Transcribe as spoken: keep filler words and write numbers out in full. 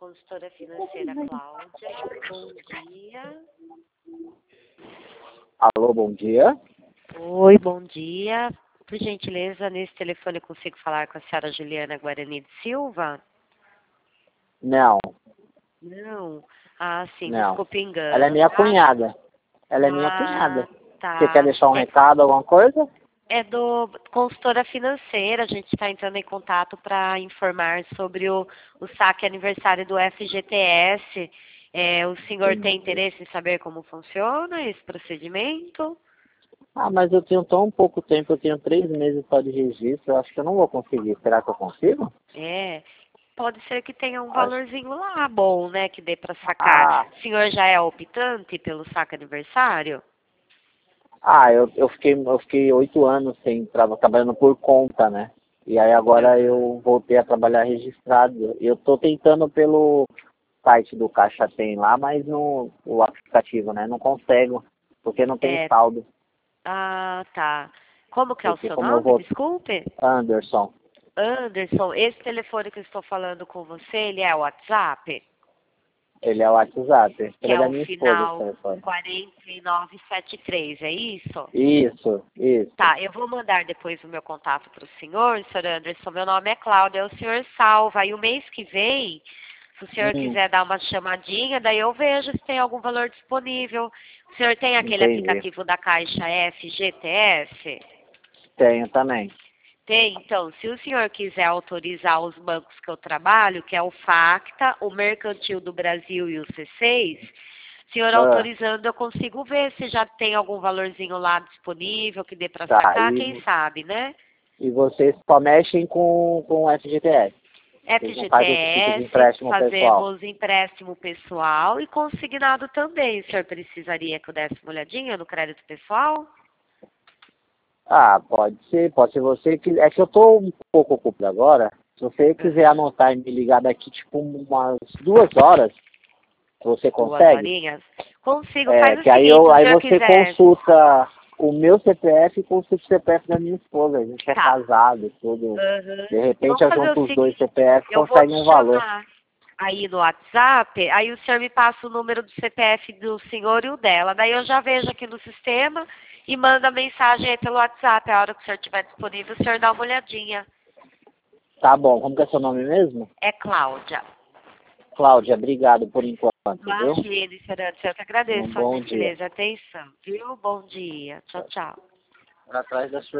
consultora financeira Cláudia. Bom dia. Alô, bom dia. Oi, bom dia. Por gentileza, nesse telefone eu consigo falar com a senhora Juliana Guarani de Silva? Não, Não. Ah, sim, não. desculpe o engano. Ela é minha tá? cunhada. Ela é minha Ah, cunhada. tá. Você quer deixar um É, recado, alguma coisa? é do consultora financeira. A gente está entrando em contato para informar sobre o, o saque aniversário do F G T S. É, o senhor tem Entendi. interesse em saber como funciona esse procedimento? Ah, mas eu tenho tão pouco tempo, eu tenho três meses só de registro, eu acho que eu não vou conseguir. Será que eu consigo? É, pode ser que tenha um Acho. valorzinho lá bom, né, que dê para sacar. Ah, O senhor já é optante pelo saque aniversário? ah eu, eu fiquei eu fiquei oito anos sem tra trabalhando por conta, né? E aí agora Uhum. eu voltei a trabalhar registrado. Eu tô tentando pelo site do Caixa Tem lá, mas no o aplicativo, né? Não consigo, porque não tem É, saldo. ah, tá. Como que é o Porque seu como eu nome? vou Desculpe. Anderson, Anderson, esse telefone que eu estou falando com você, ele é o WhatsApp? ele é o WhatsApp. Que Ele é é da o minha esposa, esse final telefone. quatro nove sete três, é isso? Isso, isso. Tá, eu vou mandar depois o meu contato para o senhor, senhor Anderson. Meu nome é Cláudia, o senhor salva. E o mês que vem, se o senhor Hum, quiser dar uma chamadinha, daí eu vejo se tem algum valor disponível. O senhor tem aquele entendi. aplicativo da Caixa F G T S? Tenho também. Tem, então, se o senhor quiser autorizar os bancos que eu trabalho, que é o Facta, o Mercantil do Brasil e o C seis, o senhor Ah, autorizando, eu consigo ver se já tem algum valorzinho lá disponível que dê para tá, sacar, e, quem sabe, né? e vocês só mexem com, com o F G T S. Vocês não fazem outro tipo de F G T S, empréstimo pessoal. fazemos empréstimo pessoal e consignado também. O senhor precisaria que eu desse uma olhadinha no crédito pessoal? Ah, pode ser, pode ser você que. É que eu tô um pouco ocupado agora. Se você quiser Uhum. anotar e me ligar daqui tipo umas duas horas, você Duas consegue? horinhas? Consigo. É, Faz o que aí, seguinte, eu, se o aí senhor você quiser. consulta o meu C P F e consulta o C P F da minha esposa. A gente é Tá. casado, tudo. Uhum. De repente, Vamos eu fazer junto o os dois seguinte, C P F e eu vou consegue te um valor. chamar aí no WhatsApp, aí o senhor me passa o número do C P F do senhor e o dela. Daí eu já vejo aqui no sistema e manda mensagem aí pelo WhatsApp. A hora que o senhor estiver disponível, o senhor dá uma olhadinha. Tá bom, como que é seu nome mesmo? É Cláudia. Cláudia, obrigado por enquanto, viu? Imagine, senhora, eu que Um agradeço a bom dia. gentileza e atenção, viu? Bom dia. Tchau, tchau. Por atrás da sua